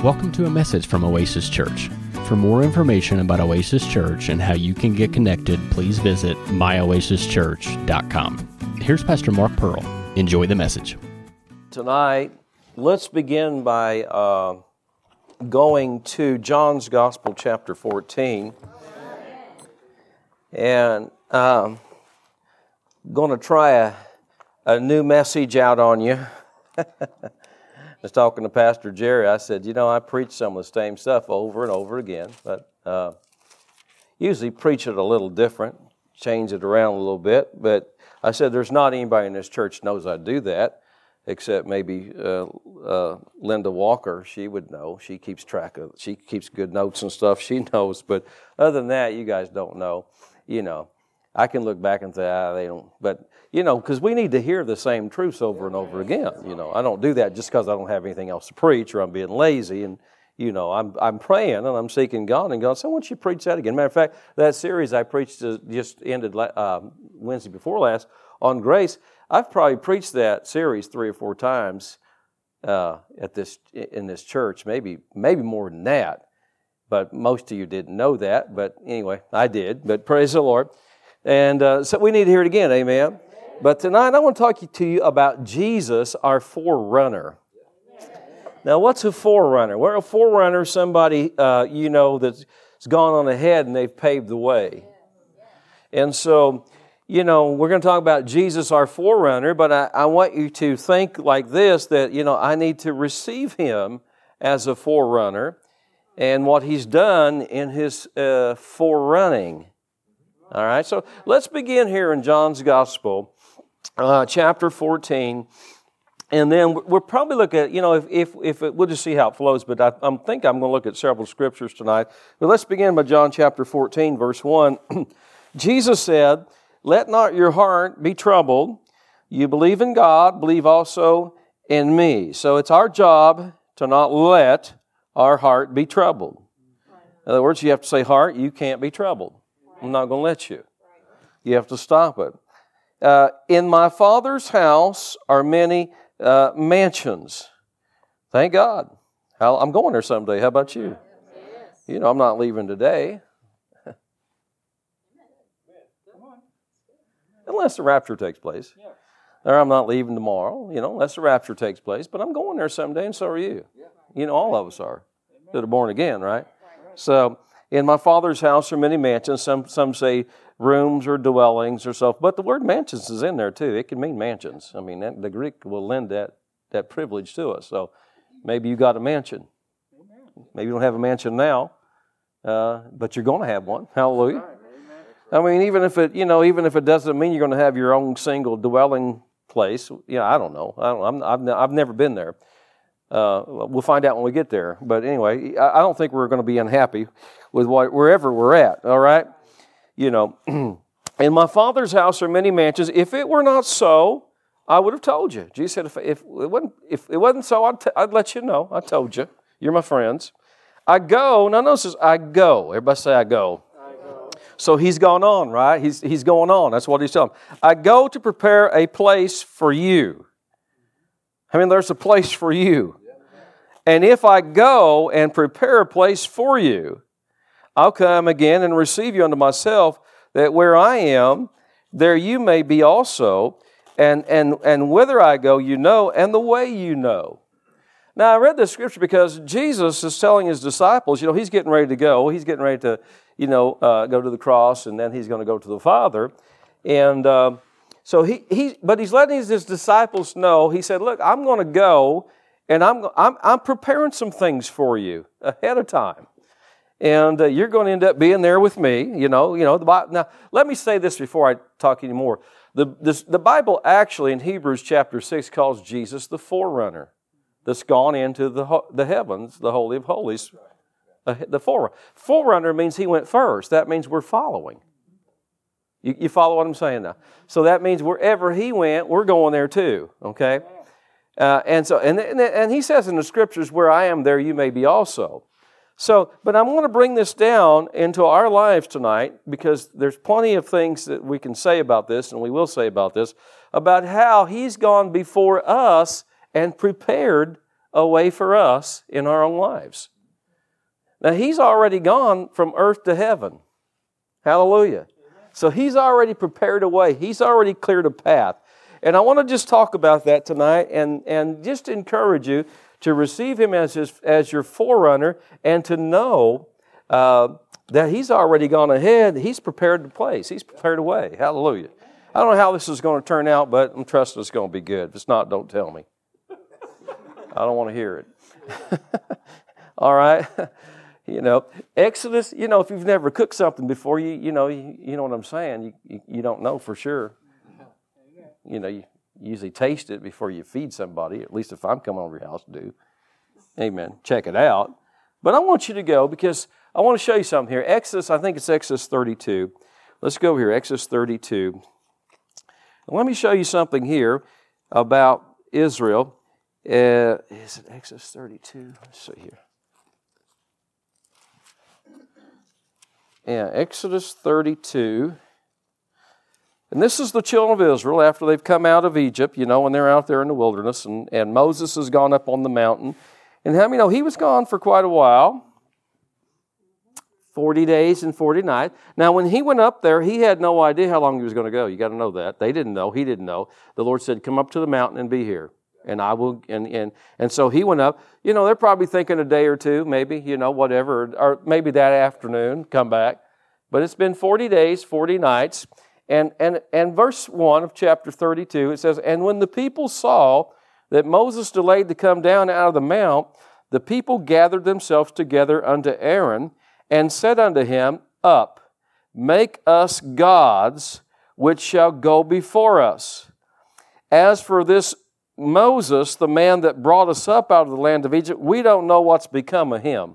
Welcome to a message from Oasis Church. For more information about Oasis Church and how you can get connected, please visit myoasischurch.com. Here's Pastor Mark Pearl. Enjoy the message. Tonight, let's begin by going to John's Gospel, chapter 14. And I'm going to try a new message out on you. I was talking to Pastor Jerry. I said, I preach some of the same stuff over and over again, but usually preach it a little different, change it around a little bit. But I said, there's not anybody in this church knows I do that, except maybe Linda Walker. She would know. She keeps good notes and stuff. She knows. But other than that, you guys don't know. I can look back and say, they don't. But, because we need to hear the same truths over and over again. I don't do that just because I don't have anything else to preach or I'm being lazy. And, I'm praying and I'm seeking God. And God said, why don't you preach that again? Matter of fact, that series I preached just ended Wednesday before last on grace. I've probably preached that series 3 or 4 times in this church, maybe more than that. But most of you didn't know that. But anyway, I did. But praise the Lord. And so we need to hear it again, amen? But tonight I want to talk to you about Jesus, our forerunner. Now, what's a forerunner? Well, a forerunner is somebody, that's gone on ahead and they've paved the way. And so, we're going to talk about Jesus, our forerunner, but I want you to think like this, that, I need to receive Him as a forerunner and what He's done in His forerunning. All right, so let's begin here in John's Gospel, chapter 14, and then we'll probably look at, we'll just see how it flows, but I think I'm going to look at several scriptures tonight. But let's begin by John chapter 14, verse 1. Jesus said, "Let not your heart be troubled. You believe in God, believe also in me." So it's our job to not let our heart be troubled. In other words, you have to say, heart, you can't be troubled. I'm not going to let you. You have to stop it. In my Father's house are many mansions. Thank God. I'm going there someday. How about you? I'm not leaving today. Unless the rapture takes place. Or I'm not leaving tomorrow, unless the rapture takes place. But I'm going there someday, and so are you. All of us are that are born again, right? So, in my Father's house are many mansions. Some say rooms or dwellings or so. But the word mansions is in there too. It can mean mansions. I mean, the Greek will lend that privilege to us. So maybe you got a mansion. Maybe you don't have a mansion now, but you're going to have one. Hallelujah. I mean, even if it doesn't mean you're going to have your own single dwelling place. I don't know. I've never been there. We'll find out when we get there. But anyway, I don't think we're going to be unhappy with wherever we're at, all right? In my Father's house are many mansions. If it were not so, I would have told you. Jesus said, if it wasn't so, I'd let you know. I told you. You're my friends. I go. Now notice, I go. Everybody say, I go. So He's gone on, right? He's going on. That's what He's telling them. I go to prepare a place for you. There's a place for you. And if I go and prepare a place for you, I'll come again and receive you unto myself, that where I am, there you may be also, and whither I go you know, and the way you know. Now, I read this scripture because Jesus is telling His disciples, He's getting ready to go. He's getting ready to, go to the cross, and then He's going to go to the Father. And so but He's letting His disciples know. He said, "Look, I'm going to go, and I'm preparing some things for you ahead of time, and you're going to end up being there with me." The Bible. Now, let me say this before I talk anymore. The Bible actually in Hebrews chapter 6 calls Jesus the forerunner that's gone into the heavens, the Holy of Holies. The forerunner means He went first. That means we're following. You follow what I'm saying now? So that means wherever He went, we're going there too. Okay, and He says in the Scriptures, "Where I am, there you may be also." So, but I'm going to bring this down into our lives tonight because there's plenty of things that we can say about this, and we will say about this, about how He's gone before us and prepared away for us in our own lives. Now, He's already gone from earth to heaven. Hallelujah. So He's already prepared a way. He's already cleared a path. And I want to just talk about that tonight and just encourage you to receive Him as your forerunner and to know that He's already gone ahead. He's prepared the place. He's prepared a way. Hallelujah. I don't know how this is going to turn out, but I'm trusting it's going to be good. If it's not, don't tell me. I don't want to hear it. All right? Exodus, if you've never cooked something before, you know what I'm saying. You don't know for sure. You usually taste it before you feed somebody, at least if I'm coming over your house to do. Amen. Check it out. But I want you to go because I want to show you something here. I think it's Exodus 32. Let's go here, Exodus 32. Let me show you something here about Israel. Is it Exodus 32? Let's see here. Yeah, Exodus 32. And this is the children of Israel after they've come out of Egypt, when they're out there in the wilderness. And Moses has gone up on the mountain. And how many know he was gone for quite a while? 40 days and 40 nights. Now, when he went up there, he had no idea how long he was going to go. You got to know that. They didn't know. He didn't know. The Lord said, come up to the mountain and be here. And I will, and so he went up. They're probably thinking a day or two, maybe, whatever, or maybe that afternoon, come back. But it's been 40 days, 40 nights. And verse 1 of chapter 32, it says, and when the people saw that Moses delayed to come down out of the mount, the people gathered themselves together unto Aaron, and said unto him, up, make us gods, which shall go before us. As for this Moses, the man that brought us up out of the land of Egypt, we don't know what's become of him.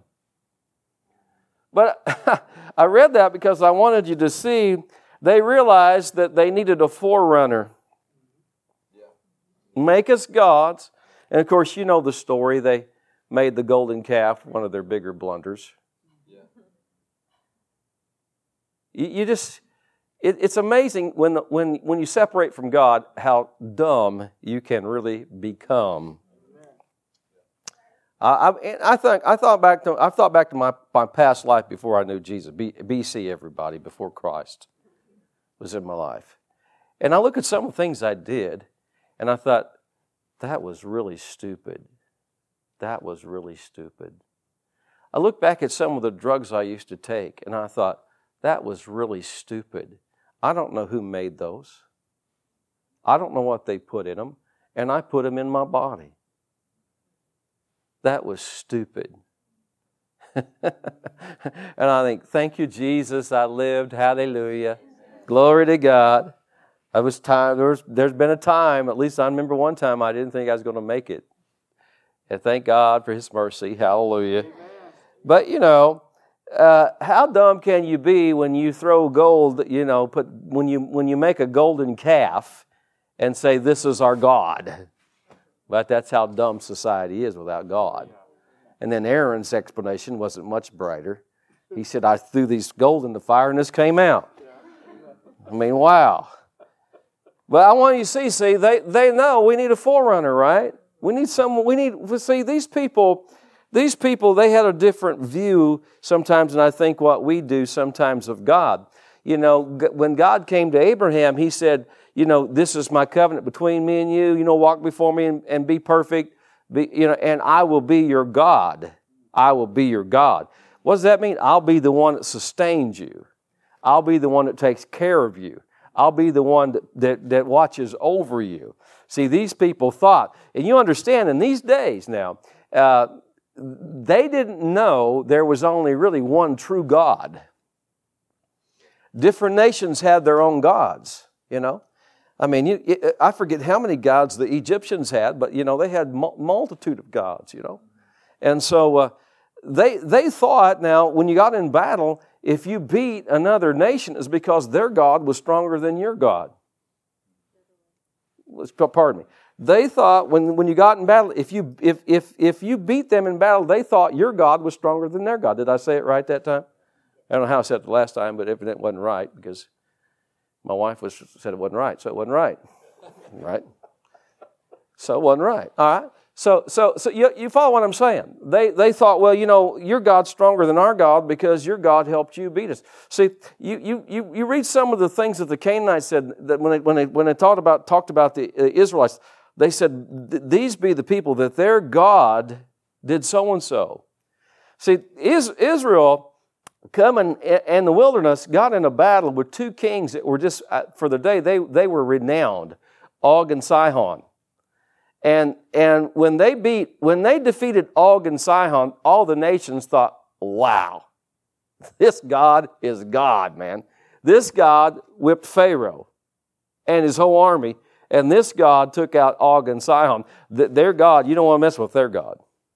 But I read that because I wanted you to see, they realized that they needed a forerunner. Make us gods. And of course, you know the story. They made the golden calf one of their bigger blunders. It's amazing when you separate from God how dumb you can really become. I've thought back to my past life before I knew Jesus. BC, everybody, before Christ was in my life, and I look at some of the things I did, and I thought that was really stupid. That was really stupid. I look back at some of the drugs I used to take, and I thought, that was really stupid. I don't know who made those. I don't know what they put in them, and I put them in my body. That was stupid. And I think, thank you, Jesus, I lived, hallelujah. Glory to God. There's been a time, at least I remember one time, I didn't think I was going to make it. And thank God for His mercy, hallelujah. But, how dumb can you be when you throw gold, when you make a golden calf and say, this is our God? But that's how dumb society is without God. And then Aaron's explanation wasn't much brighter. He said, I threw these gold in the fire and this came out. I mean, wow. But I want you to see, they know we need a forerunner, right? These people, they had a different view sometimes than I think what we do sometimes of God. When God came to Abraham, He said, this is my covenant between me and you. Walk before me and be perfect. And I will be your God. I will be your God. What does that mean? I'll be the one that sustains you. I'll be the one that takes care of you. I'll be the one that watches over you. See, these people thought, and you understand in these days now, they didn't know there was only really one true God. Different nations had their own gods, I mean, I forget how many gods the Egyptians had, but, they had multitude of gods, And so they thought, now, when you got in battle, if you beat another nation, it's because their God was stronger than your God. Pardon me. They thought when you got in battle, if you beat them in battle, they thought your God was stronger than their God. Did I say it right that time? I don't know how I said it the last time, but evidently it wasn't right because my wife said it wasn't right, so it wasn't right. Right? So it wasn't right. All right? So you follow what I'm saying? They thought, well, your God's stronger than our God because your God helped you beat us. See, you read some of the things that the Canaanites said that when they talked about the Israelites, they said, these be the people that their God did so and so. See, Israel coming in the wilderness got in a battle with two kings that were just for the day they were renowned, Og and Sihon. And when they defeated Og and Sihon, all the nations thought, wow, this God is God, man. This God whipped Pharaoh and his whole army, and this God took out Og and Sihon. Their God, you don't want to mess with their God.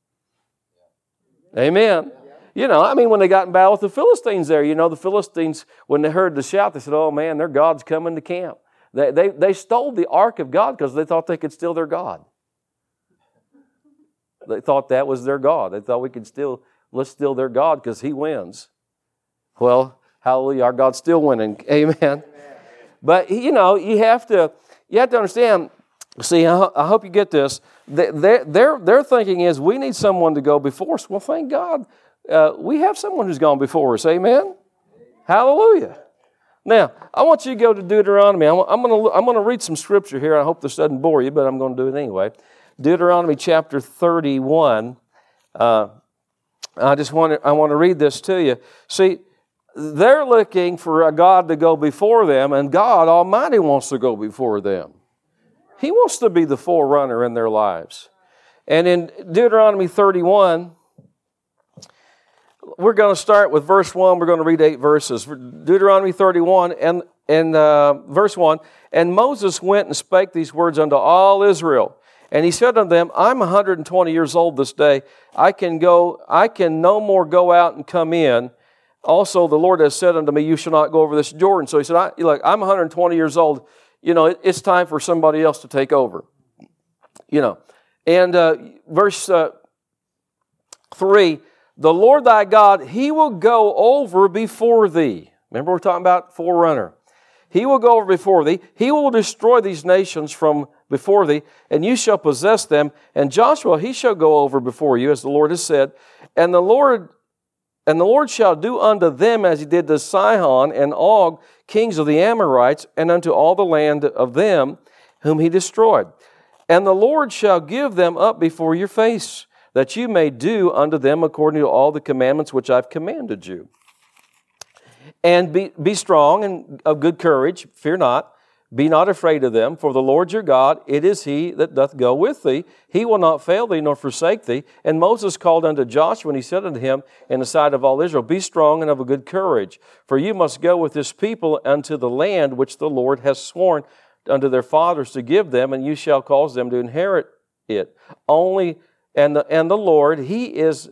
Amen. When they got in battle with the Philistines there, the Philistines, when they heard the shout, they said, oh man, their God's coming to camp. They stole the ark of God because they thought they could steal their God. They thought that was their God. They thought let's steal their God because he wins. Well, hallelujah, our God's still winning. Amen. But, you have to understand, see, I hope you get this. Their thinking is we need someone to go before us. Well, thank God we have someone who's gone before us. Amen. Hallelujah. Now, I want you to go to Deuteronomy. I'm going to read some scripture here. I hope this doesn't bore you, but I'm going to do it anyway. Deuteronomy chapter 31. I want to read this to you. See, they're looking for a God to go before them, and God Almighty wants to go before them. He wants to be the forerunner in their lives. And in Deuteronomy 31, we're going to start with verse 1. We're going to read 8 verses. Deuteronomy 31 and verse 1. And Moses went and spake these words unto all Israel. And he said unto them, I'm 120 years old this day. I can no more go out and come in. Also, the Lord has said unto me, you shall not go over this Jordan. So he said, I'm 120 years old. It's time for somebody else to take over. And verse 3, the Lord thy God, he will go over before thee. Remember we're talking about forerunner. He will go over before thee. He will destroy these nations from before thee, and you shall possess them. And Joshua, he shall go over before you, as the Lord has said. And the Lord shall do unto them as he did to Sihon and Og, kings of the Amorites, and unto all the land of them whom he destroyed. And the Lord shall give them up before your face, that you may do unto them according to all the commandments which I've commanded you. And be strong and of good courage, fear not, be not afraid of them, for the Lord your God, it is he that doth go with thee. He will not fail thee nor forsake thee. And Moses called unto Joshua, and he said unto him in the sight of all Israel, be strong and of a good courage, for you must go with this people unto the land which the Lord has sworn unto their fathers to give them, and you shall cause them to inherit it. And the Lord, he it is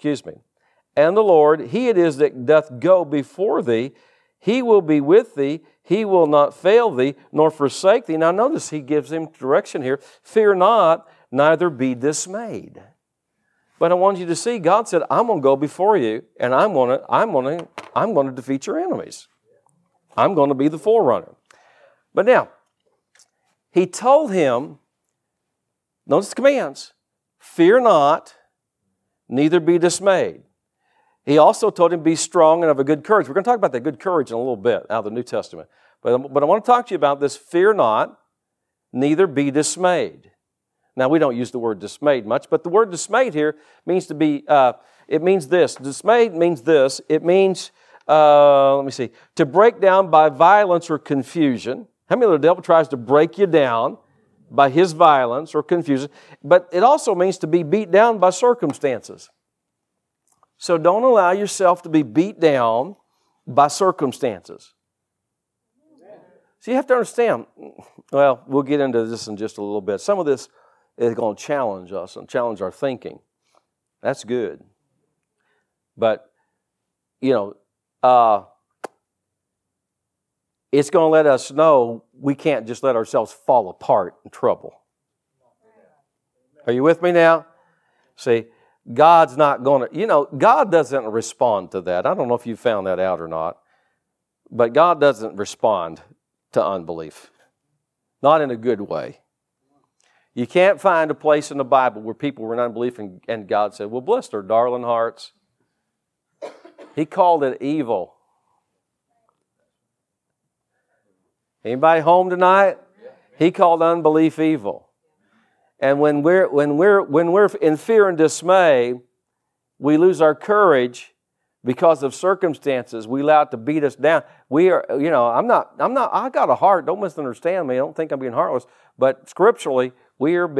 that doth go before thee. He will be with thee. He will not fail thee, nor forsake thee. Now notice he gives him direction here. Fear not, neither be dismayed. But I want you to see, God said, I'm going to go before you, and I'm going to defeat your enemies. I'm going to be the forerunner. But now, he told him, notice the commands, fear not, neither be dismayed. He also told him, be strong and of a good courage. We're going to talk about that good courage in a little bit out of the New Testament. But I want to talk to you about this, fear not, neither be dismayed. Now, we don't use the word dismayed much, but the word dismayed here means to be, it means this. Dismayed means this. It means, to break down by violence or confusion. How many of the devil tries to break you down by his violence or confusion? But it also means to be beat down by circumstances. So don't allow yourself to be beat down by circumstances. So you have to understand, well, we'll get into this in just a little bit. Some of this is going to challenge us and challenge our thinking. That's good. But, it's going to let us know we can't just let ourselves fall apart in trouble. Are you with me now? See, God's not going to, God doesn't respond to that. I don't know if you found that out or not, but God doesn't respond to unbelief. Not in a good way. You can't find a place in the Bible where people were in unbelief and God said, well, bless their darling hearts. He called it evil. Anybody home tonight? He called unbelief evil. And when we're in fear and dismay, we lose our courage because of circumstances. We allow it to beat us down. We are, I got a heart. Don't misunderstand me. I don't think I'm being heartless. But scripturally, we are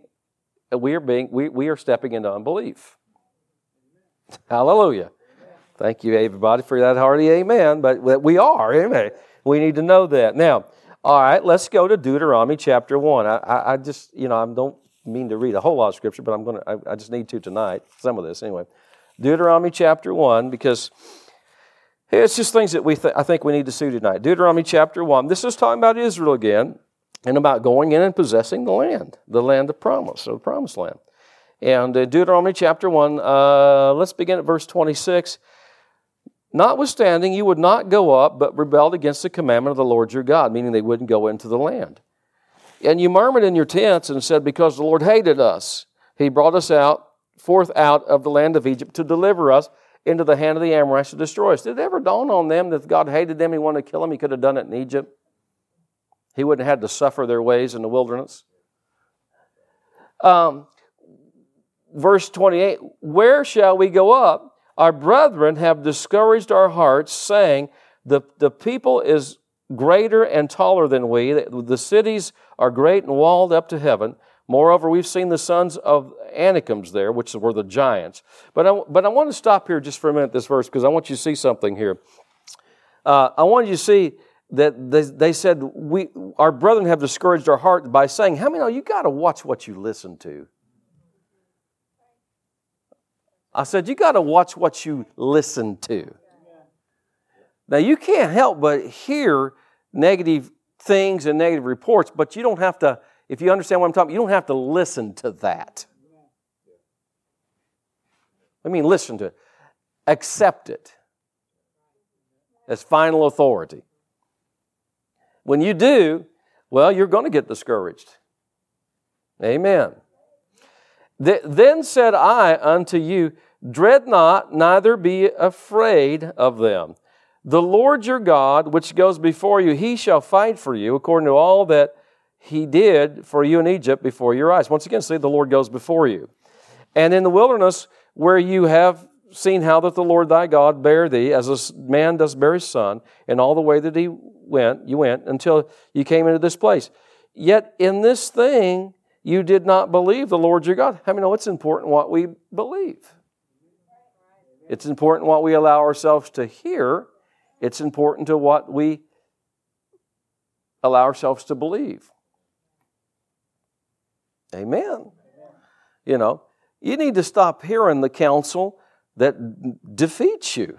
stepping into unbelief. Hallelujah. Thank you, everybody, for that hearty amen. But we are, amen. We need to know that. Now, all right, let's go to Deuteronomy chapter 1. I just, I don't mean to read a whole lot of scripture, but I just need to tonight, some of this anyway. Deuteronomy chapter 1, because it's just things that I think we need to see tonight. Deuteronomy chapter 1, this is talking about Israel again, and about going in and possessing the land of promise, or the promised land. And Deuteronomy chapter 1, let's begin at verse 26. Notwithstanding, you would not go up, but rebelled against the commandment of the Lord your God, meaning they wouldn't go into the land. And you murmured in your tents and said, because the Lord hated us, He brought us forth out of the land of Egypt to deliver us into the hand of the Amorites to destroy us. Did it ever dawn on them that if God hated them, He wanted to kill them? He could have done it in Egypt. He wouldn't have had to suffer their ways in the wilderness. Verse 28, where shall we go up? Our brethren have discouraged our hearts, saying, the people is greater and taller than we. The cities are great and walled up to heaven. Moreover, we've seen the sons of Anakims there, which were the giants. But I want to stop here just for a minute, this verse, because I want you to see something here. I want you to see that they said, our brethren have discouraged our heart by saying, how many know you got to watch what you listen to? I said, you got to watch what you listen to. Now, you can't help but hear negative things and negative reports, but you don't have to, if you understand what I'm talking about, you don't have to listen to that. I mean, listen to it. Accept it as final authority. When you do, well, you're going to get discouraged. Amen. Then said I unto you, dread not, neither be afraid of them. The Lord your God, which goes before you, He shall fight for you, according to all that He did for you in Egypt before your eyes. Once again, see, the Lord goes before you. And in the wilderness, where you have seen how that the Lord thy God bare thee, as a man does bear his son, and all the way that you went, until you came into this place. Yet in this thing you did not believe the Lord your God. How many know it's important what we believe? It's important what we allow ourselves to hear. It's important to what we allow ourselves to believe. Amen. You need to stop hearing the counsel that defeats you.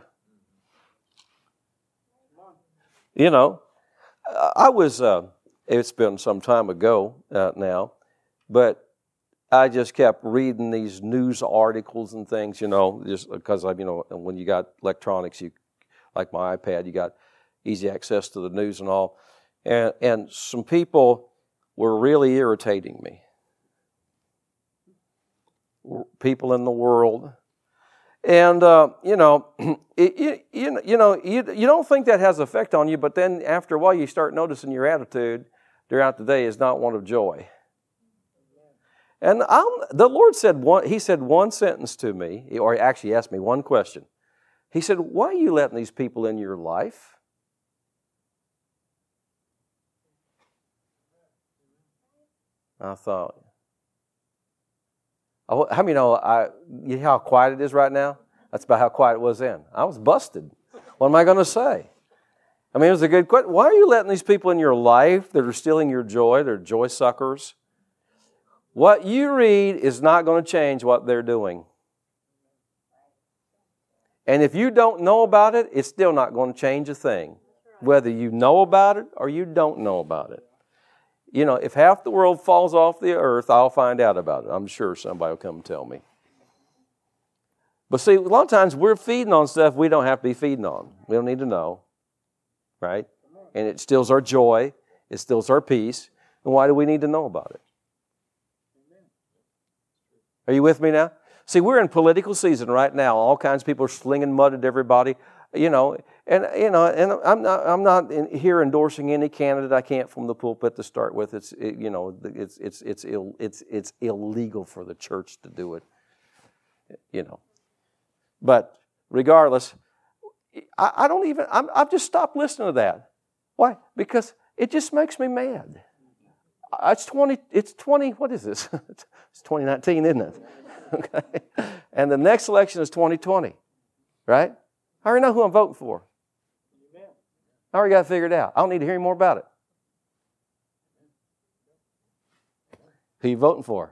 I was, it's been some time ago now, but I just kept reading these news articles and things, just because when you got electronics, like my iPad, you got easy access to the news and all. And some people were really irritating me. People in the world. And, you don't think that has effect on you, but then after a while you start noticing your attitude throughout the day is not one of joy. And the Lord He said one sentence to me, or He actually asked me one question. He said, why are you letting these people in your life? I thought, how many know you know how quiet it is right now? That's about how quiet it was then. I was busted. What am I going to say? I mean, it was a good question. Why are you letting these people in your life that are stealing your joy? They're joy suckers. What you read is not going to change what they're doing. And if you don't know about it, it's still not going to change a thing. Whether you know about it or you don't know about it. If half the world falls off the earth, I'll find out about it. I'm sure somebody will come and tell me. But see, a lot of times we're feeding on stuff we don't have to be feeding on. We don't need to know. Right? And it steals our joy. It steals our peace. And why do we need to know about it? Are you with me now? See, we're in political season right now. All kinds of people are slinging mud at everybody, and I'm not here endorsing any candidate I can't from the pulpit to start with. It's illegal for the church to do it, But regardless, I've just stopped listening to that. Why? Because it just makes me mad. It's 20, what is this? It's 2019, isn't it? Okay. And the next election is 2020, right? I already know who I'm voting for. I already got it figured out. I don't need to hear any more about it. Who you voting for?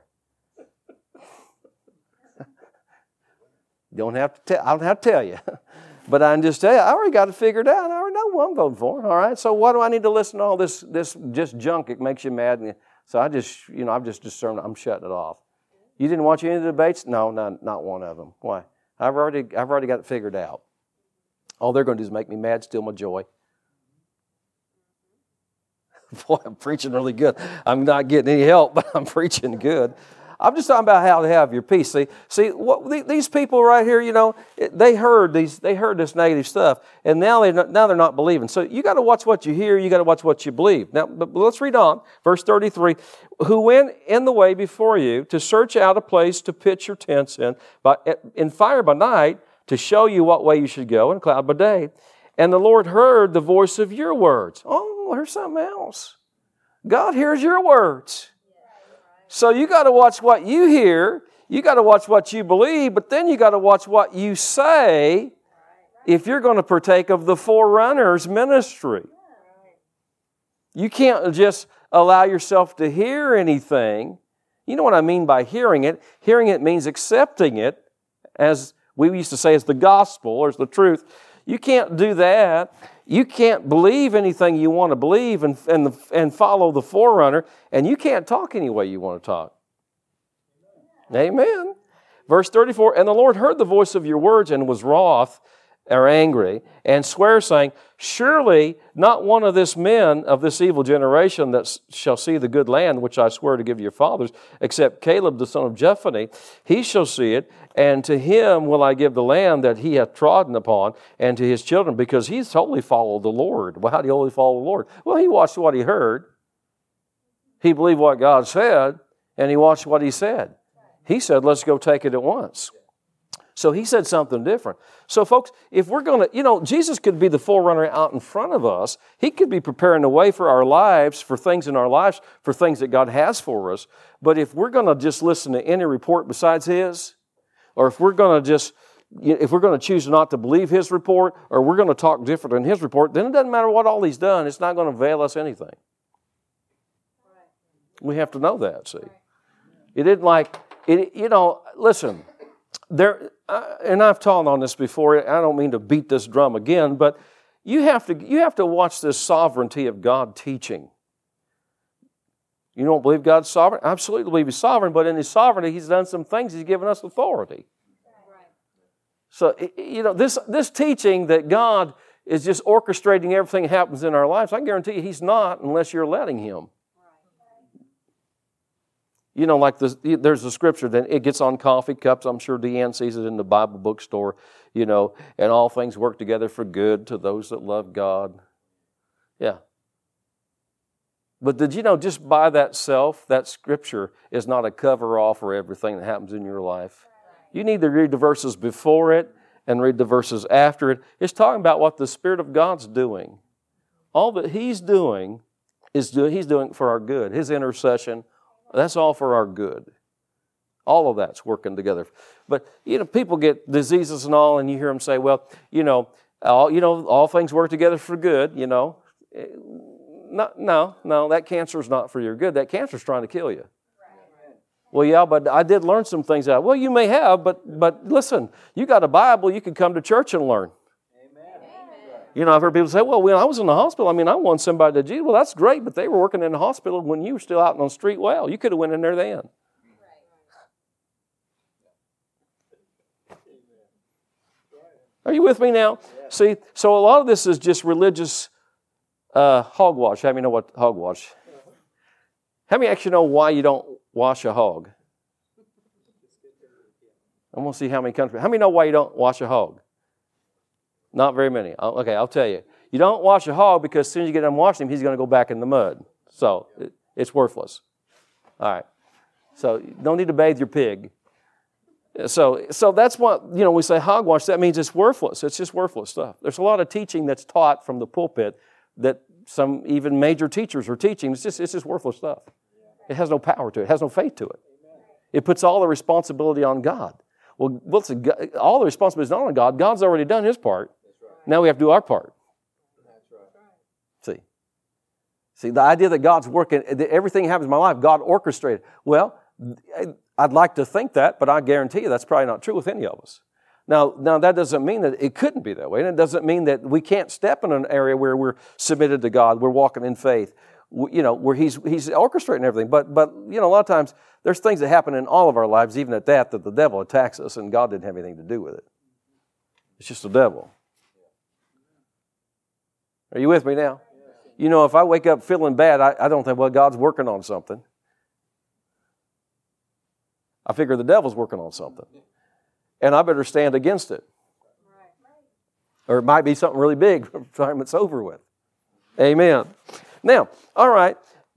I don't have to tell you. But I can just tell you, I already got it figured out. I already know who I'm voting for. All right. So why do I need to listen to all this just junk? It makes you mad. So I've just discerned I'm shutting it off. You didn't watch any of the debates? No, not one of them. Why? I've already got it figured out. All they're going to do is make me mad, steal my joy. Boy, I'm preaching really good. I'm not getting any help, but I'm preaching good. I'm just talking about how to have your peace. See, these people right here, they heard this negative stuff, and now they're not believing. So you got to watch what you hear. You got to watch what you believe. Now, but let's read on, verse 33. Who went in the way before you to search out a place to pitch your tents in fire by night, to show you what way you should go, and cloud by day. And the Lord heard the voice of your words. Oh, here's something else. God hears your words. So you got to watch what you hear, you got to watch what you believe, but then you got to watch what you say if you're going to partake of the Forerunner's ministry. You can't just allow yourself to hear anything. You know what I mean by hearing it? Hearing it means accepting it, as we used to say, as the gospel or as the truth. You can't do that. You can't believe anything you want to believe and follow the Forerunner, and you can't talk any way you want to talk. Amen. Verse 34, and the Lord heard the voice of your words and was wroth or angry, and sware, saying, surely not one of this men of this evil generation that shall see the good land which I swear to give your fathers, except Caleb the son of Jephunneh, he shall see it, and to him will I give the land that he hath trodden upon, and to his children, because he's wholly followed the Lord. Well, how do you wholly follow the Lord? Well, he watched what he heard. He believed what God said, and he watched what he said. He said, let's go take it at once. So he said something different. So folks, if we're going to, Jesus could be the forerunner out in front of us. He could be preparing the way for our lives, for things in our lives, for things that God has for us. But if we're going to just listen to any report besides His, or if we're going to choose not to believe His report, or we're going to talk different than His report, then it doesn't matter what all He's done. It's not going to avail us anything. We have to know that, see. It isn't like, listen, and I've taught on this before. I don't mean to beat this drum again, but you have to watch this sovereignty of God teaching. You don't believe God's sovereign? I absolutely believe He's sovereign, but in His sovereignty, He's done some things. He's given us authority. So, this teaching that God is just orchestrating everything that happens in our lives, I guarantee you He's not unless you're letting Him. Like there's a scripture that it gets on coffee cups. I'm sure Deanne sees it in the Bible bookstore, and all things work together for good to those that love God. Yeah. But did you know just by that scripture is not a cover-all for everything that happens in your life? You need to read the verses before it and read the verses after it. It's talking about what the Spirit of God's doing. All that He's doing He's doing for our good. His intercession, that's all for our good. All of that's working together. But, people get diseases and all, and you hear them say, well, all things work together for good, No, that cancer's not for your good. That cancer's trying to kill you. Well, yeah, but I did learn some things out. Well, you may have, but listen, you got a Bible, you can come to church and learn. I've heard people say, well, when I was in the hospital, I won somebody to Jesus. Well, that's great, but they were working in the hospital when you were still out on the street. Well, you could have went in there then. Are you with me now? See, so a lot of this is just religious hogwash. How many know what hogwash? How many actually know why you don't wash a hog? I'm going to see how many countries. How many know why you don't wash a hog? Not very many. Okay, I'll tell you. You don't wash a hog because as soon as you get done washing him, he's going to go back in the mud. So it's worthless. All right. So you don't need to bathe your pig. So that's what, we say hogwash. That means it's worthless. It's just worthless stuff. There's a lot of teaching that's taught from the pulpit that some even major teachers are teaching. It's just worthless stuff. It has no power to it. It has no faith to it. It puts all the responsibility on God. Well, all the responsibility is not on God. God's already done His part. Now we have to do our part. See, the idea that God's working, that everything happens in my life, God orchestrated. Well, I'd like to think that, but I guarantee you that's probably not true with any of us. Now that doesn't mean that it couldn't be that way, and it doesn't mean that we can't step in an area where we're submitted to God, we're walking in faith, where He's orchestrating everything. But a lot of times there's things that happen in all of our lives, even at that the devil attacks us, and God didn't have anything to do with it. It's just the devil. Are you with me now? If I wake up feeling bad, I don't think, well, God's working on something. I figure the devil's working on something. And I better stand against it. Or it might be something really big by the time it's over with. Amen. Now, all right,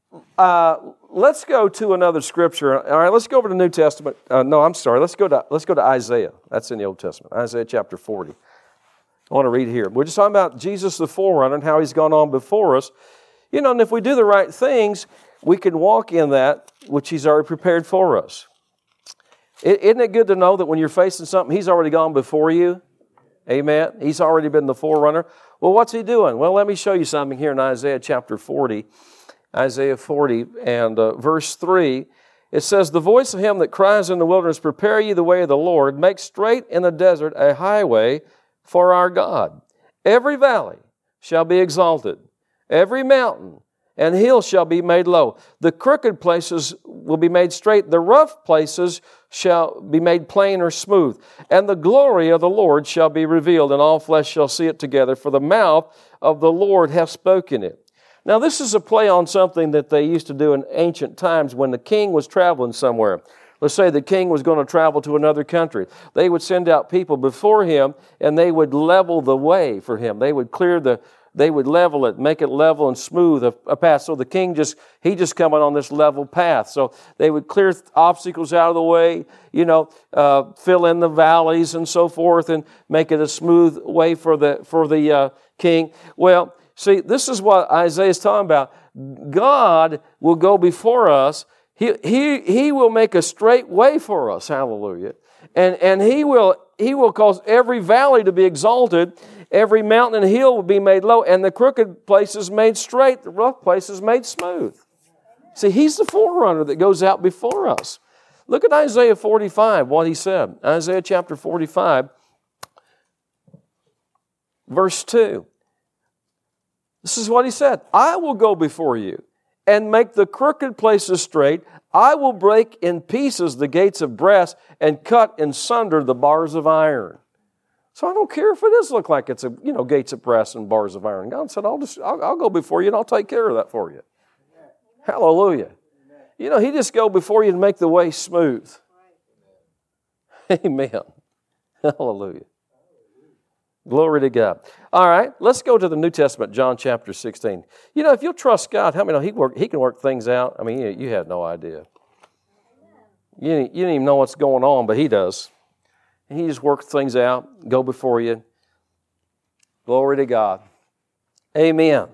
let's go to another scripture. All right, let's go over to the New Testament. Let's go to Isaiah. That's in the Old Testament. Isaiah chapter 40. I want to read here. We're just talking about Jesus the forerunner and how He's gone on before us. And if we do the right things, we can walk in that which He's already prepared for us. Isn't it good to know that when you're facing something, He's already gone before you? Amen. He's already been the forerunner. Well, what's He doing? Well, let me show you something here in Isaiah chapter 40. Isaiah 40 and verse 3. It says, "The voice of him that cries in the wilderness, prepare ye the way of the Lord, make straight in the desert a highway for our God. Every valley shall be exalted, every mountain and hill shall be made low. The crooked places will be made straight, the rough places shall be made plain or smooth. And the glory of the Lord shall be revealed, and all flesh shall see it together, for the mouth of the Lord hath spoken it." Now this is a play on something that they used to do in ancient times when the king was traveling somewhere. Let's say the king was going to travel to another country. They would send out people before him, and they would level the way for him. They would level it, make it level and smooth a path. So the king just coming on this level path. So they would clear obstacles out of the way, fill in the valleys and so forth, and make it a smooth way for the king. Well, see, this is what Isaiah is talking about. God will go before us. He will make a straight way for us. Hallelujah. And He will cause every valley to be exalted, every mountain and hill will be made low, and the crooked places made straight, the rough places made smooth. See, He's the forerunner that goes out before us. Look at Isaiah 45, what He said. Isaiah chapter 45, verse 2. This is what He said. "I will go before you and make the crooked places straight. I will break in pieces the gates of brass and cut in sunder the bars of iron." So I don't care if it does look like it's gates of brass and bars of iron. God said, I'll go before you and I'll take care of that for you. Hallelujah. He just go before you and make the way smooth. Amen. Hallelujah. Glory to God. All right, let's go to the New Testament, John chapter 16. If you'll trust God, how many know He can work things out? I mean, you have no idea. You didn't even know what's going on, but He does. And He just works things out, go before you. Glory to God. Amen.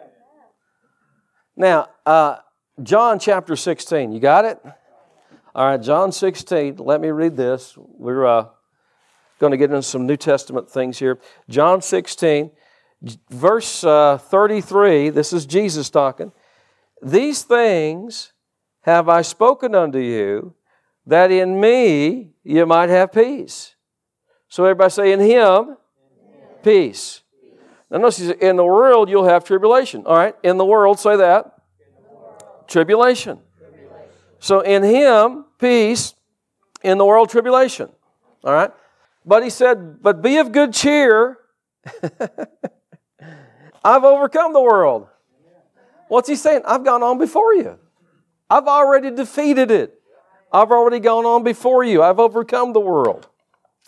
Now, John chapter 16, you got it? All right, John 16, let me read this. We're going to get into some New Testament things here. John 16, verse 33, this is Jesus talking. "These things have I spoken unto you, that in me you might have peace." So everybody say, in Him, peace. Now notice He said, in the world you'll have tribulation. All right, in the world, say that. Tribulation. So in Him, peace. In the world, tribulation. All right. But He said, but be of good cheer. I've overcome the world. What's He saying? I've gone on before you. I've already defeated it. I've already gone on before you. I've overcome the world.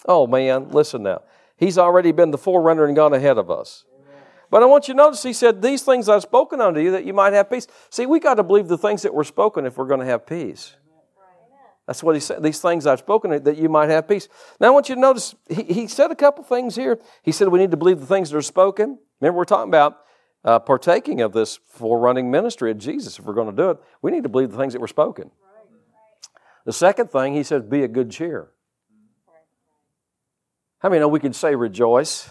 Oh, man, listen now. He's already been the forerunner and gone ahead of us. But I want you to notice, he said, these things I've spoken unto you that you might have peace. See, we got to believe the things that were spoken if we're going to have peace. That's what he said. These things I've spoken that you might have peace. Now I want you to notice, he said a couple things here. He said we need to believe the things that are spoken. Remember, we're talking about partaking of this forerunning ministry of Jesus. If we're going to do it, we need to believe the things that were spoken. The second thing, he says, be of good cheer. How many know we could say rejoice?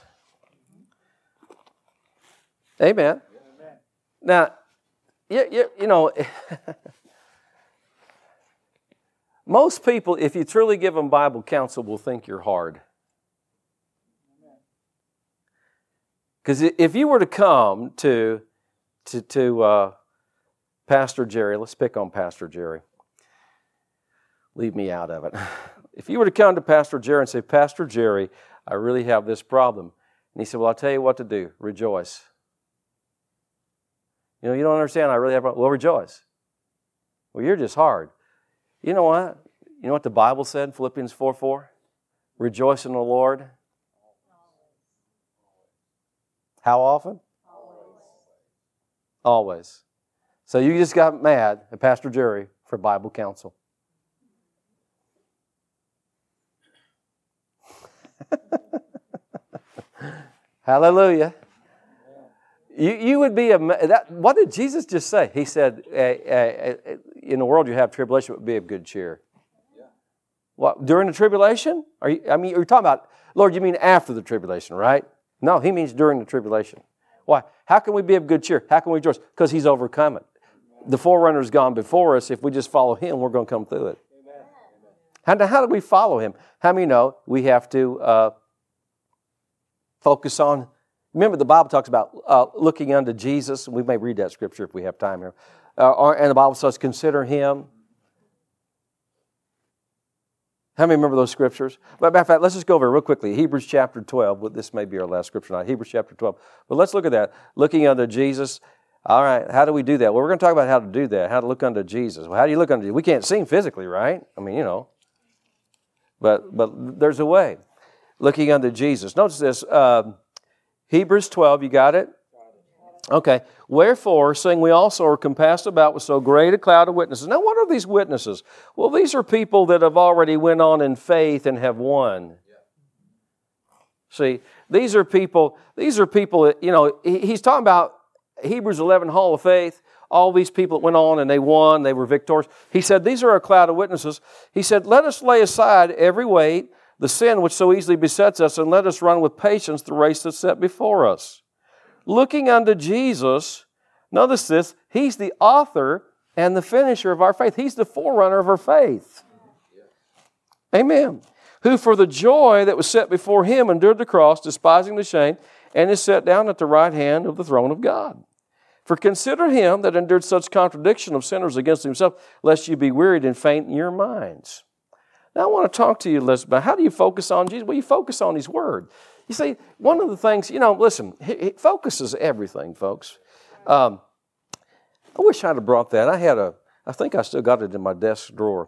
Amen. Now, you know, most people, if you truly give them Bible counsel, will think you're hard. Because if you were to come to Pastor Jerry, let's pick on Pastor Jerry. Leave me out of it. If you were to come to Pastor Jerry and say, Pastor Jerry, I really have this problem. And he said, well, I'll tell you what to do. Rejoice. You know, you don't understand. I really have a problem. Well, rejoice. Well, you're just hard. You know what? You know what the Bible said, Philippians 4:4? Rejoice in the Lord. How often? Always. So you just got mad at Pastor Jerry for Bible counsel. Hallelujah. You would be what did Jesus just say? He said, in the world you have tribulation, but be of good cheer. Yeah. What, during the tribulation? You're talking about, Lord, you mean after the tribulation, right? No, he means during the tribulation. Why? How can we be of good cheer? How can we rejoice? Because he's overcome it. The forerunner's gone before us. If we just follow him, we're going to come through it. Amen. How do we follow him? How many know we have to focus on? Remember, the Bible talks about looking unto Jesus. We may read that scripture if we have time here. And the Bible says, consider him. How many remember those scriptures? But matter of fact, let's just go over it real quickly. Hebrews chapter 12. Well, this may be our last scripture tonight. Hebrews chapter 12. But let's look at that. Looking unto Jesus. All right, how do we do that? Well, we're going to talk about how to do that, how to look unto Jesus. Well, how do you look unto Jesus? We can't see him physically, right? I mean, you know. But there's a way. Looking unto Jesus. Notice this. Hebrews 12, you got it? Okay. Wherefore, seeing we also are compassed about with so great a cloud of witnesses. Now, what are these witnesses? Well, these are people that have already went on in faith and have won. See, these are people that, you know, he's talking about Hebrews 11, Hall of Faith. All these people that went on and they won, they were victorious. He said, these are a cloud of witnesses. He said, let us lay aside every weight, the sin which so easily besets us, and let us run with patience the race that's set before us. Looking unto Jesus, notice this, he's the author and the finisher of our faith. He's the forerunner of our faith. Amen. Who for the joy that was set before him endured the cross, despising the shame, and is set down at the right hand of the throne of God. For consider him that endured such contradiction of sinners against himself, lest you be wearied and faint in your minds. Now I want to talk to you, Elizabeth, how do you focus on Jesus? Well, you focus on his word. You see, one of the things, you know, listen, focus is everything, folks. I wish I'd have brought that. I think I still got it in my desk drawer.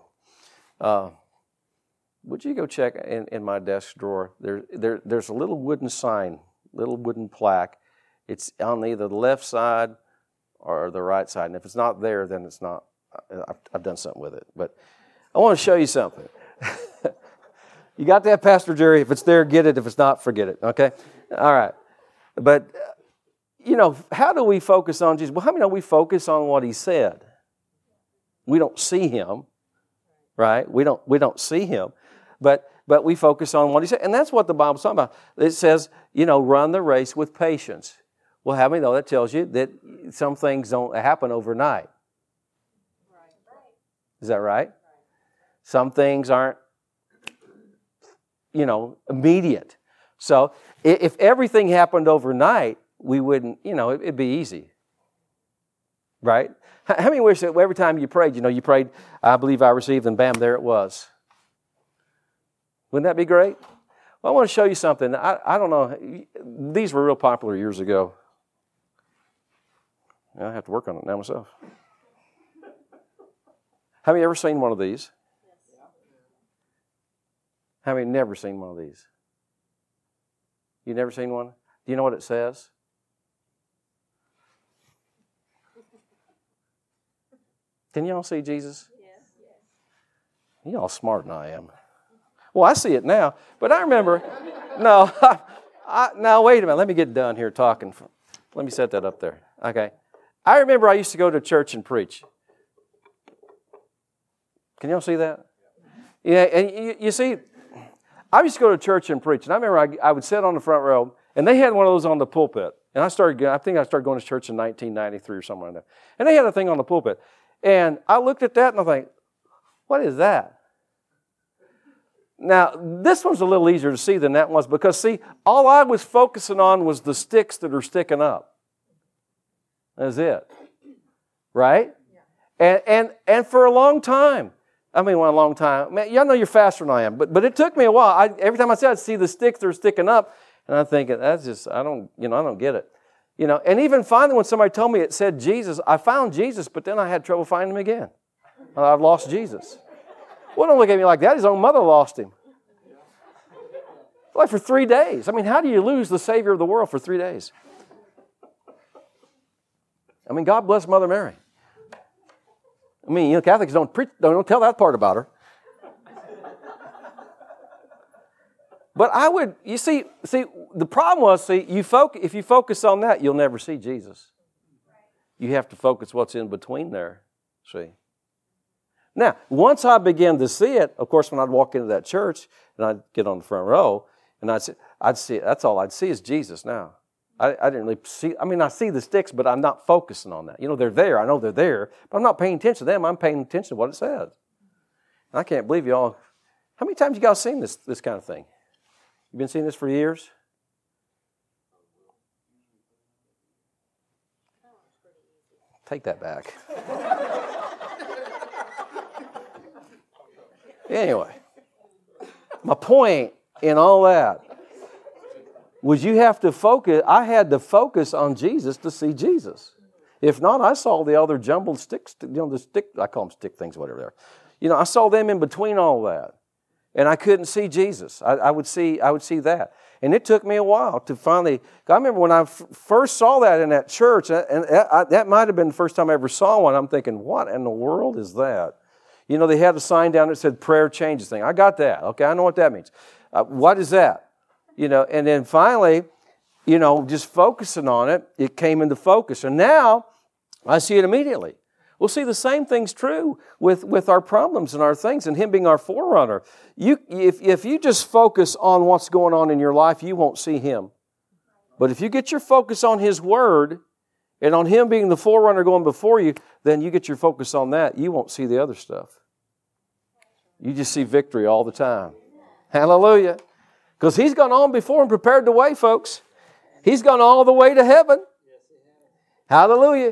Would you go check in my desk drawer? There's a little wooden sign, little wooden plaque. It's on either the left side or the right side. And if it's not there, then it's not. I've done something with it. But I want to show you something. You got that, Pastor Jerry? If it's there, get it. If it's not, forget it. Okay? All right. But, you know, how do we focus on Jesus? Well, how many know we focus on what he said? We don't see him, right? We don't see him. But we focus on what he said. And that's what the Bible's talking about. It says, you know, run the race with patience. Well, how many know that tells you that some things don't happen overnight? Is that right? Some things aren't, you know, immediate. So if everything happened overnight, we wouldn't, you know, it'd be easy. Right? How many wish that every time you prayed, you know, you prayed, I believe I received, and bam, there it was. Wouldn't that be great? Well, I want to show you something. I don't know. These were real popular years ago. I have to work on it now myself. Have you ever seen one of these? How many never seen one of these? You never seen one? Do you know what it says? Can y'all see Jesus? Yes. Y'all smarter than I am. Well, I see it now, but I remember. No, now wait a minute. Let me get done here talking. Let me set that up there. Okay. I remember I used to go to church and preach. Can y'all see that? Yeah, and you see, I used to go to church and preach, and I remember I would sit on the front row, and they had one of those on the pulpit. And I think I started going to church in 1993 or something like that. And they had a thing on the pulpit. And I looked at that and I think, what is that? Now, this one's a little easier to see than that was because, see, all I was focusing on was the sticks that are sticking up. That's it. Right? And for a long time, a long time. Man, y'all know you're faster than I am, but it took me a while. Every time I'd see the sticks that are sticking up, and I'm thinking, that's just, I don't get it. And even finally when somebody told me it said Jesus, I found Jesus, but then I had trouble finding him again. I've lost Jesus. Well, don't look at me like that. His own mother lost him. Like for 3 days. How do you lose the Savior of the world for 3 days? God bless Mother Mary. Catholics don't tell that part about her. But I would, you see, the problem was, if you focus on that, you'll never see Jesus. You have to focus what's in between there, see. Now, once I began to see it, of course, when I'd walk into that church, and I'd get on the front row, and I'd see it, that's all I'd see is Jesus now. I didn't really see, I see the sticks, but I'm not focusing on that. They're there, I know they're there, but I'm not paying attention to them, I'm paying attention to what it says. And I can't believe y'all, how many times you guys seen this kind of thing? You've been seeing this for years? Take that back. Anyway, my point in all that was you have to focus. I had to focus on Jesus to see Jesus. If not, I saw the other jumbled sticks, the stick, I call them stick things, whatever they are. I saw them in between all that. And I couldn't see Jesus. I would see that. And it took me a while to finally, I remember when I first saw that in that church, and that might have been the first time I ever saw one, I'm thinking, what in the world is that? They had a sign down that said prayer changes thing. I got that. Okay, I know what that means. What is that? And then finally, just focusing on it, it came into focus. And now I see it immediately. Well, see, the same thing's true with our problems and our things and Him being our forerunner. If you just focus on what's going on in your life, you won't see Him. But if you get your focus on His Word and on Him being the forerunner going before you, then you get your focus on that. You won't see the other stuff. You just see victory all the time. Hallelujah. Because He's gone on before and prepared the way, folks. He's gone all the way to heaven. Hallelujah.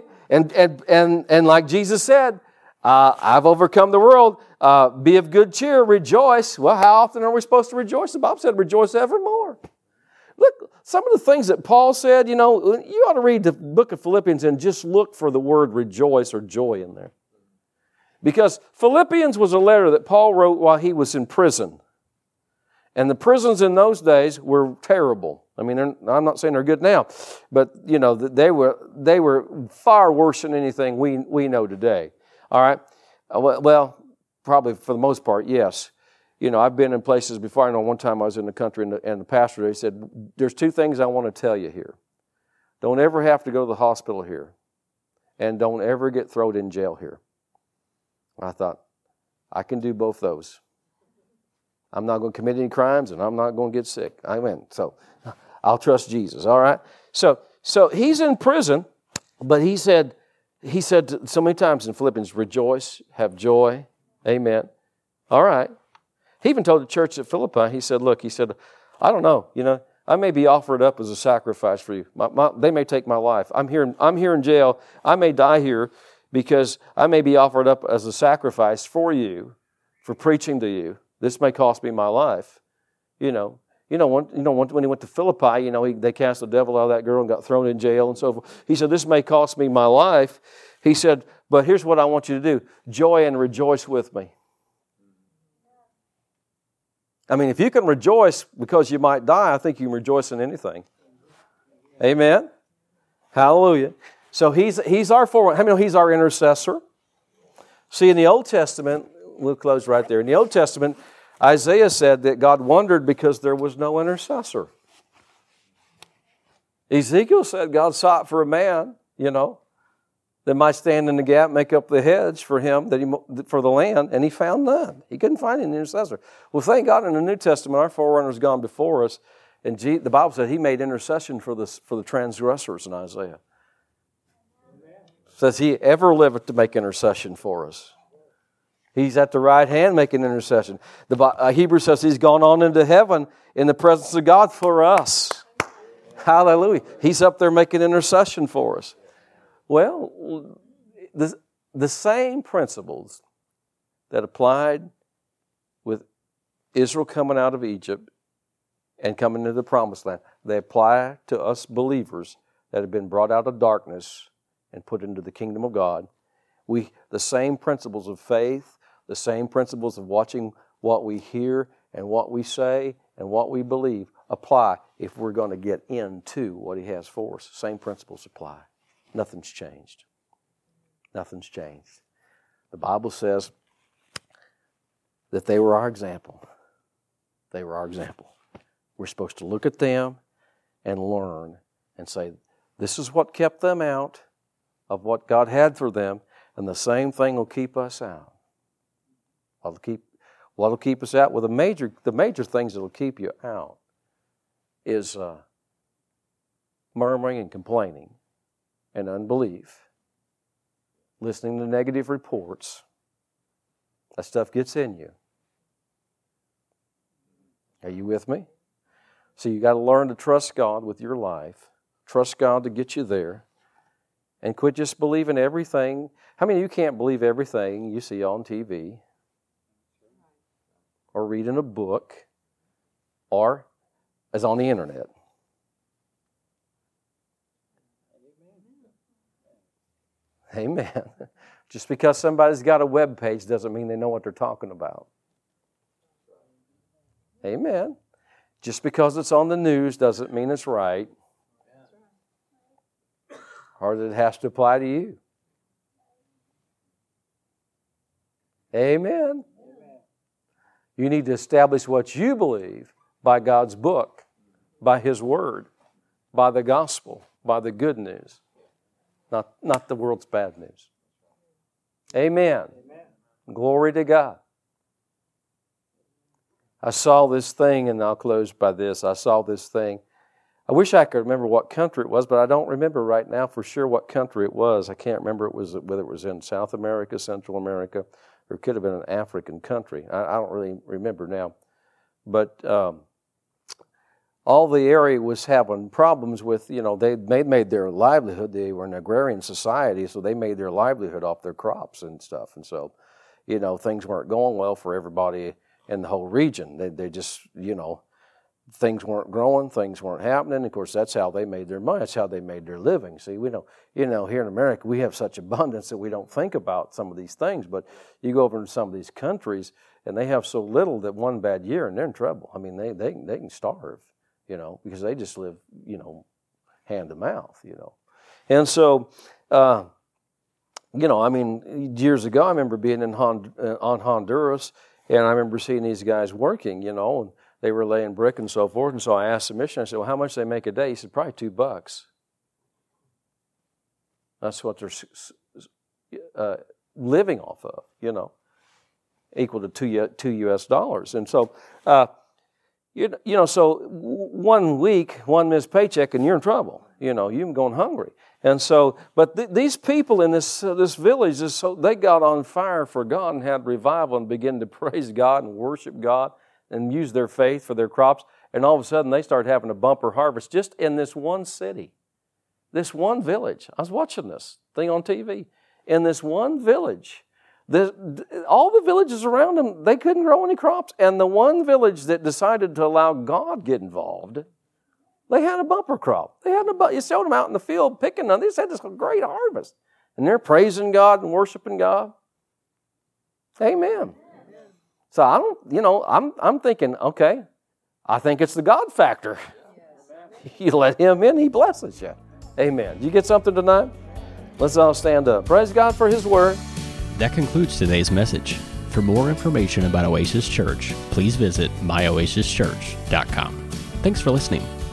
And like Jesus said, I've overcome the world. Be of good cheer, rejoice. Well, how often are we supposed to rejoice? The Bible said, rejoice evermore. Look, some of the things that Paul said, you ought to read the book of Philippians and just look for the word rejoice or joy in there. Because Philippians was a letter that Paul wrote while he was in prison. And the prisons in those days were terrible. I'm not saying they're good now, but they were far worse than anything we know today. All right. Well, probably for the most part, yes. I've been in places before. I know one time I was in the country, and the pastor, he said, "There's two things I want to tell you here. Don't ever have to go to the hospital here, and don't ever get thrown in jail here." I thought, I can do both those. I'm not going to commit any crimes, and I'm not going to get sick. Amen. So I'll trust Jesus. All right. So he's in prison, but he said so many times in Philippians, rejoice, have joy. Amen. All right. He even told the church at Philippi, he said, I don't know, I may be offered up as a sacrifice for you. They may take my life. I'm here in jail. I may die here because I may be offered up as a sacrifice for you, for preaching to you. This may cost me my life. When he went to Philippi, they cast the devil out of that girl and got thrown in jail and so forth. He said, this may cost me my life. He said, but here's what I want you to do. Joy and rejoice with me. I mean, if you can rejoice because you might die, I think you can rejoice in anything. Amen? Hallelujah. So He's our forerunner. How many know He's our intercessor? See, in the Old Testament, we'll close right there. In the Old Testament, Isaiah said that God wondered because there was no intercessor. Ezekiel said God sought for a man, that might stand in the gap, make up the hedge for him, for the land, and he found none. He couldn't find an intercessor. Well, thank God in the New Testament, our forerunner's gone before us, and the Bible said He made intercession for the transgressors in Isaiah. Says He ever liveth to make intercession for us. He's at the right hand making intercession. The Hebrews says He's gone on into heaven in the presence of God for us. Hallelujah. He's up there making intercession for us. Well, the same principles that applied with Israel coming out of Egypt and coming into the Promised Land, they apply to us believers that have been brought out of darkness and put into the kingdom of God. The same principles of faith, the same principles of watching what we hear and what we say and what we believe apply if we're going to get into what He has for us. Same principles apply. Nothing's changed. Nothing's changed. The Bible says that they were our example. They were our example. We're supposed to look at them and learn and say, this is what kept them out of what God had for them, and the same thing will keep us out. What'll keep us out? Well, the major things that will keep you out is murmuring and complaining and unbelief, listening to negative reports. That stuff gets in you. Are you with me? So you got to learn to trust God with your life. Trust God to get you there. And quit just believing everything. How many of you can't believe everything you see on TV? Or read in a book? Or is on the internet? Amen. Just because somebody's got a web page doesn't mean they know what they're talking about. Amen. Just because it's on the news doesn't mean it's right. Or that it has to apply to you. Amen. You need to establish what you believe by God's book, by His Word, by the gospel, by the good news, not the world's bad news. Amen. Glory to God. I saw this thing, and I'll close by this. I saw this thing. I wish I could remember what country it was, but I don't remember right now for sure what country it was. I can't remember whether it was in South America, Central America, or it could have been an African country. I don't really remember now. But all the area was having problems with, they made their livelihood. They were an agrarian society, so they made their livelihood off their crops and stuff. And so, things weren't going well for everybody in the whole region. They just, things weren't growing, things weren't happening. Of course, that's how they made their money. That's how they made their living. See, we don't, here in America, we have such abundance that we don't think about some of these things. But you go over to some of these countries, and they have so little that one bad year, and they're in trouble. I mean, they can starve, because they just live, hand to mouth, And so, years ago, I remember being on Honduras, and I remember seeing these guys working, and they were laying brick and so forth. And so I asked the missionary, I said, well, how much do they make a day? He said, probably $2. That's what they're living off of, equal to $2 US. And so, so 1 week, one missed paycheck, and you're in trouble. You're going hungry. And so, but these people in this village, they got on fire for God and had revival and began to praise God and worship God and use their faith for their crops. And all of a sudden, they started having a bumper harvest just in this one city, this one village. I was watching this thing on TV. In this one village, all the villages around them, they couldn't grow any crops. And the one village that decided to allow God get involved, they had a bumper crop. You showed them out in the field picking them. They just had this great harvest. And they're praising God and worshiping God. Amen. So I don't, I'm thinking, okay, I think it's the God factor. You let Him in, He blesses you. Amen. Did you get something tonight? Let's all stand up. Praise God for His Word. That concludes today's message. For more information about Oasis Church, please visit myoasischurch.com. Thanks for listening.